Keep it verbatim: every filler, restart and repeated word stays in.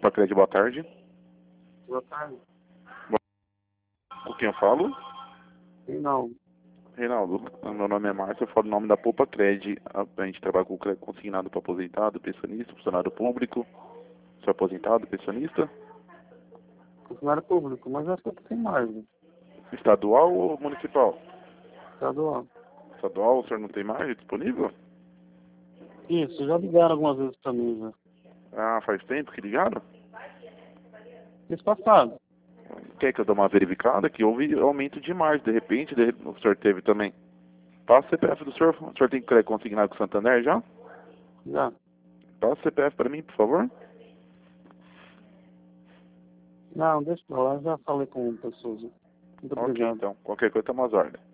Papacred, boa tarde. Boa tarde. Com quem eu falo? Não. Reinaldo, meu nome é Márcio, eu falo o nome da Papacred. A gente trabalha com consignado para aposentado, pensionista, funcionário público. Sou aposentado, pensionista? Funcionário público, mas acho que tem mais, né? Estadual ou municipal? Estadual. Estadual, o senhor não tem margem disponível? Isso, já ligaram algumas vezes pra mim, já. Ah, faz tempo que ligaram? Mês passado. Quer que eu dê uma verificada? Que houve aumento de margem, de repente, de, o senhor teve também. Passa o C P F do senhor. O senhor tem crédito consignado com o Santander já? Já. Passa o C P F para mim, por favor. Não, deixa pra lá, já falei com pessoas. Muito Ok, obrigado. então. Qualquer coisa, tamo às ordens.